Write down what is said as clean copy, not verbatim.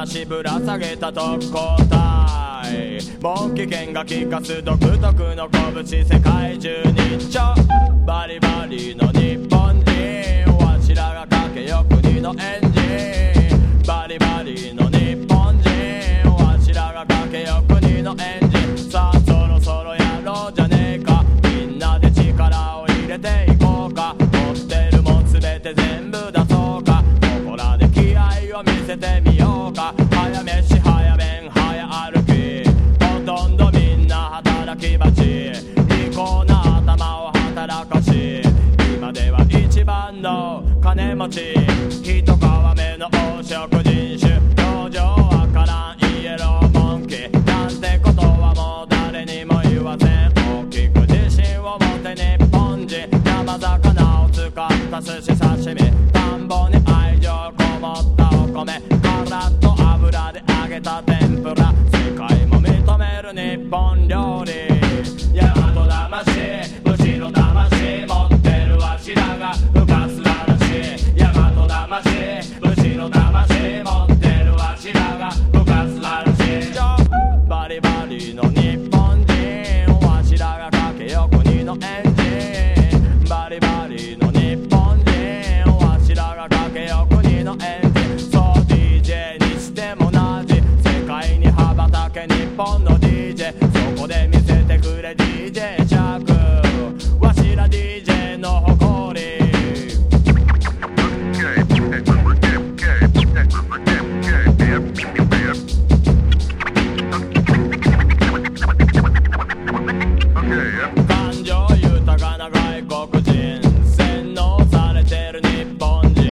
足ぶら下げた特攻隊、門危険が利かす独特の拳、世界中に一丁バリバリの日本人、わしらがかけよ国のエンジン、バリバリの日本人、わしらがかけよ国のエンジン、さあそろそろやろうじゃねえか、みんなで力を入れていこうか、持ってるもんすべて全部出そうか、ここらで気合を見せてみようか、早飯早弁早歩き、ほとんどみんな働き蜂、利口な頭を働かし、今では一番の金持ち、一皮目の黄色人種、表情わからんイエローモンキー、なんてことはもう誰にも言わせん、大きく自信を持て日本人、山魚を使った寿司刺身、田んぼに愛情こもったお米、カラッと油で揚げた天ぷら、世界も認める日本料理、大和魂牛の魂持ってるわしらが浮かす嵐、大和魂牛の魂持ってるわしらが浮かす嵐、バリバリの日本人、わしらがかけよ国のエンジン、バリバリの日本人、わしらがかけよ国のエンジン、そう DJ にしても同じ、世界に羽ばたけ日本の